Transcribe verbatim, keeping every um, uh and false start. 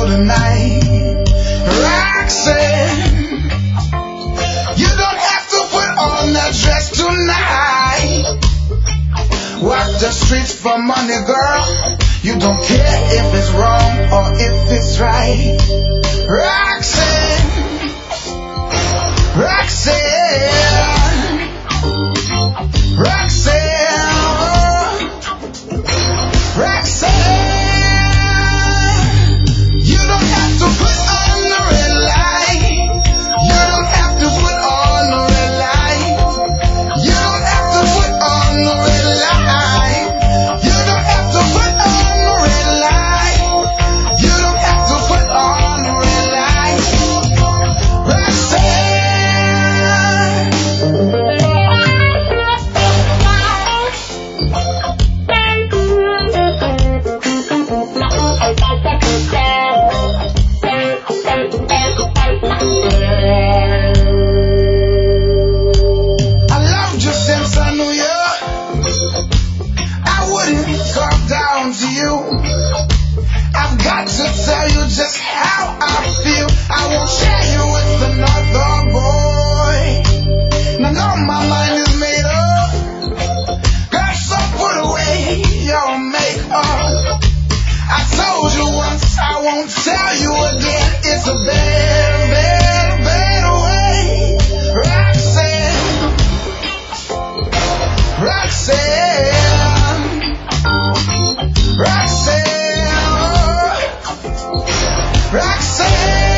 tonight. Roxanne, you don't have to put on that dress tonight. Walk the streets for money, girl. You don't care if it's wrong or if it's right. Roxanne, Roxanne, Roxanne, Roxanne, you don't have to put on the red light. You don't have to put on the red light. You don't have to put on the red light. You don't have to put on the red light. You don't have to put on the red light. Roxanne. I loved you since I knew you. I wouldn't talk down to you. I've got to tell you just how I feel. I won't share you with another boy. Now, no, my mind is made up. Girl, so put away your makeup. I told you once, I won't tell you again. It's a better, better, better way. Roxanne, Roxanne, Roxanne, Roxanne.